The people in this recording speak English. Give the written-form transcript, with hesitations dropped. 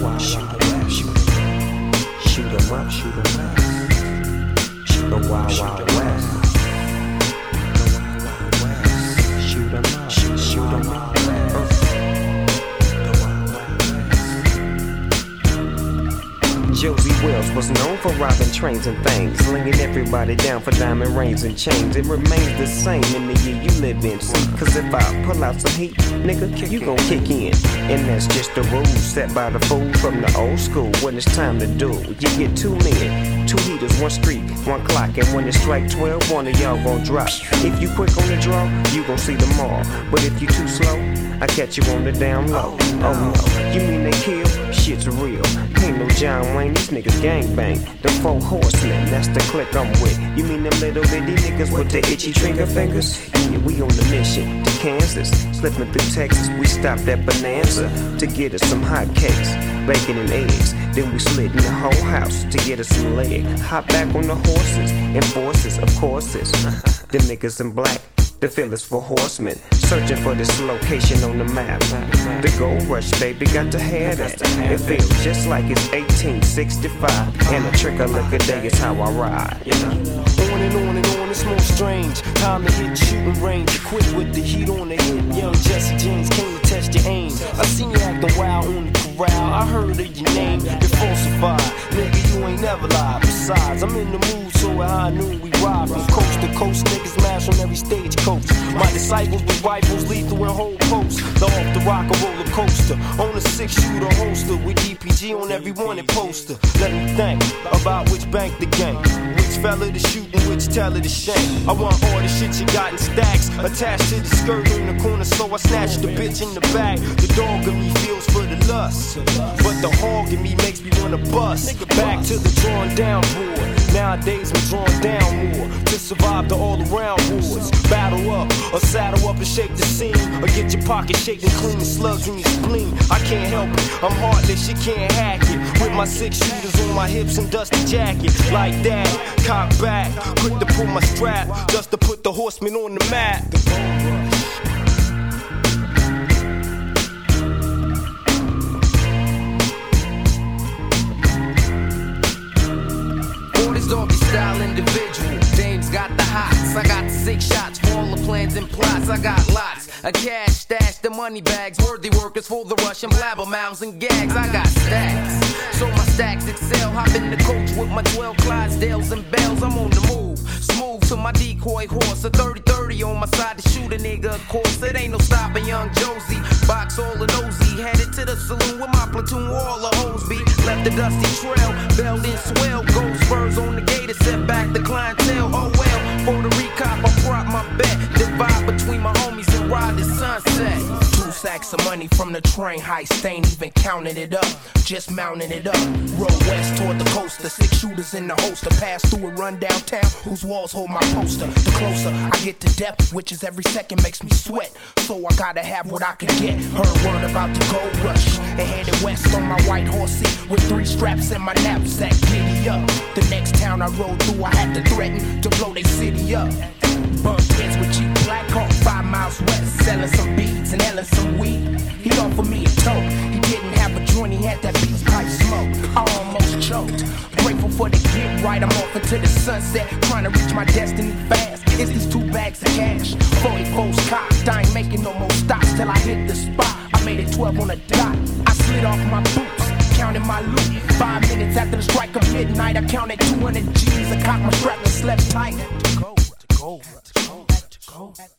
The Wild Wild West. Shoot 'em up, shoot 'em up. Josie Wells was known for robbing trains and things, slinging everybody down for diamond rings and chains. It remains the same in the year you live in. See, cause if I pull out some heat, nigga, you gon' kick in. And that's just the rules set by the fools from the old school. When it's time to do, you get 2 men, 2 heaters, 1 street, 1 clock. And when it strike 12, one of y'all gon' drop. If you quick on the draw, you gon' see them all. But if you too slow, I catch you on the down low. Oh no, you mean they kill? Shit's real. Ain't no John Wayne, these niggas gangbang. Them 4 horsemen, that's the clique I'm with. You mean them little bitty niggas with the itchy trigger fingers? Yeah, we on the mission to Kansas. Slipping through Texas, we stopped at Bonanza to get us some hot cakes, bacon and eggs. Then we slid in the whole house to get us some leg. Hop back on the horses, enforcers, of courses. Them niggas in black, the feelers for horsemen, searching for this location on the map. The gold rush, baby, got to have that. It feels just like it's 1865, and a trick of liquor day is how I ride. You know? On and on, it's more strange. Time to hit shooting range. Quit with the heat on the hip. Young Jesse James came to test your aim. I seen you acting wild on the corral. I heard of your name, you're falsified. Nigga, you ain't never lied. Besides, I'm in the mood, so at high noon we ride from coast to coast. Niggas mash on every stagecoach. My disciples with rifles, lethal and whole posts. The off the rock a roller coaster. On a 6-shooter holster with DPG on every wanted poster. Let me think about which bank the game. Which fella to shoot and which teller to shame. I want all the shit you got in stacks attached to the skirt in the corner, so I snatch the bitch in the back. The dog in me feels for the lust, but the hog in me makes me wanna bust. Back to the drawn down board. Nowadays I'm drawn down more to survive the all around wars. Battle up or saddle up and shake the scene, or get your pocket shaking clean the slugs in your spleen. I can't help it, I'm heartless, you can't hack it. With my 6 shooters on my hips and dusty jacket. Like that, cock back, quick to pull my strap, just to put the horsemen on the map. Doggy style individual, Dame's got the hots. I got 6 shots for all the plans and plots. I got lots of cash stash, the money bags, worthy workers for the rush and blabber mouths and gags. I got stacks, so my stacks excel. Hop in the coach with my 12 Clydesdales and bells. I'm on the move, smooth to my decoy horse. A 30-30 on my side to shoot a nigga, of course. It ain't no stopping young Josie. Box all the nosy, headed to the saloon with my platoon, all the hoes be. Left the dusty trail, belled in swell, gold spurs on the gator, set back the clientele. Oh well, for the recop, I prop my bet. Divide between my homies and ride the sunset. 2 sacks of money from the train heist, ain't even counting it up, just mounting it up. Roll west toward the coast, the 6 shooters in the holster. Pass through and run downtown, whose walls hold my poster. The closer I get to depth, which is every second makes me sweat. So I gotta have what I can get. Heard word about the gold rush, and headed west on my white horsey with 3 straps in my knapsack. Giddy up, the next town I rode through, I had to threaten to blow they city up. Bump heads with cheap black hawk 5 miles west, selling some beads and selling some weed. He offered me a toke, he didn't have a joint, he had that beach pipe smoke. I almost choked, grateful for the get right. I'm off into the sunset, trying to reach my destiny fast. It's these 2 bags of cash, 44's cocked. I ain't making no more stops till I hit the spot. I made it 12 on the dot, I slid off my boots, counted my loot. 5 minutes after the strike of midnight, I counted 200 G's. I cocked my strap and slept tight. To go.